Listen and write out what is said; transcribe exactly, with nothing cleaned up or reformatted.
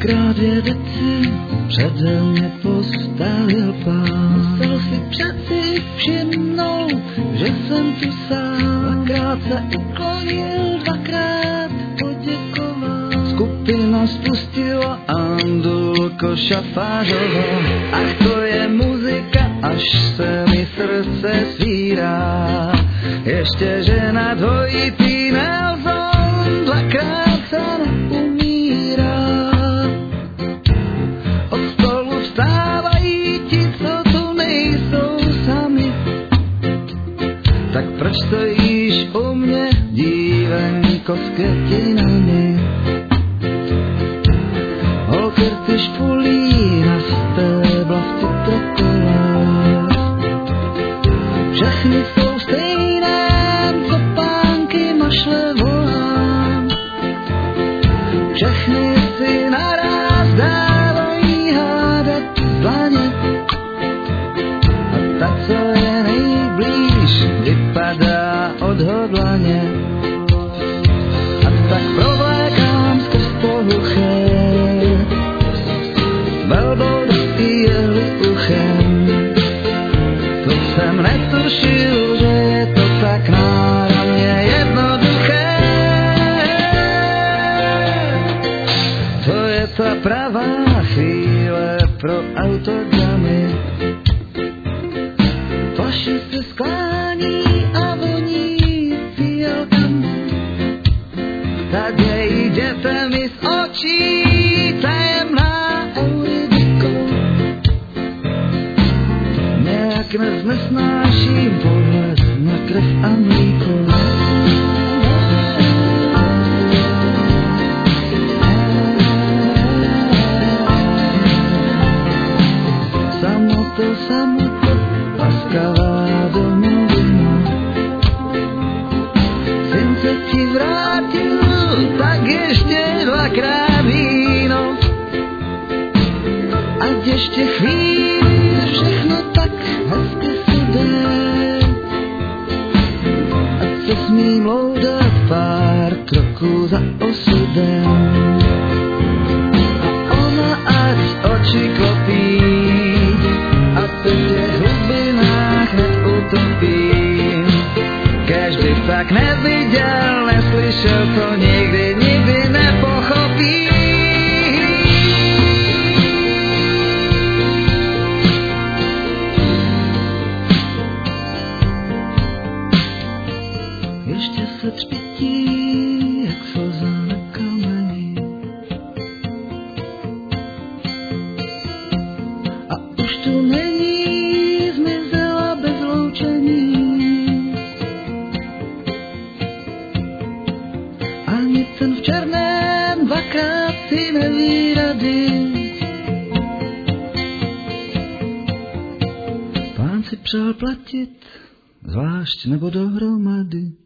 Dvakrát vědeci přede mě postavil pán. Musel si přeci všimnout, že jsem tu sám. Dvakrát se uklonil, dvakrát poděkoval. Skupina spustila Andulko Šafářovo. Ach, to je muzika, až se mi srdce svírá. Ještě že na dvojitý Nelson dvakrát se neumírá. Od stolu vstávají ti, co tu nejsou sami. Tak proč stojíš u mě, dívenko s květinami? Holky ty špulí na stébla v citrokolách. Všechny jsou stejné, co pánky mašle volám. Všechny si naráz dávají hádat dlaně. A ta, co je nejblíž, vypadá odhodlaně. A tak provlékám skrz pohluché velboudy i jehly uchem. To jsem netušil, že je to tak náramně jednoduché. To je ta pravá chvíle pro autogramy. Flaše se sklání a voní fialkami. Tak jděte mi z očí, tajemná Eurydiko. Nějak neznesnáším pohled na krev a mlíko. Samoto, samoto, laskavá domovina. Syn se ti vrátil, tak ještě dvakrát víno. Ať ještě chvíli všechno tak hezky se jde. Ať se smím loudat pár kroků za osudem. A ona ať oči klopí a teď je v hlubinách neutopím. Kéž bych tak neviděl, neslyšel, to nikdy, nikdy nepochopí. Ještě se třpití, jak slza na kameni. A už tu není, zmizela bez loučení. Ani ten v černém dvakrát si neví rady. Pán si přál platit, zvlášť nebo dohromady.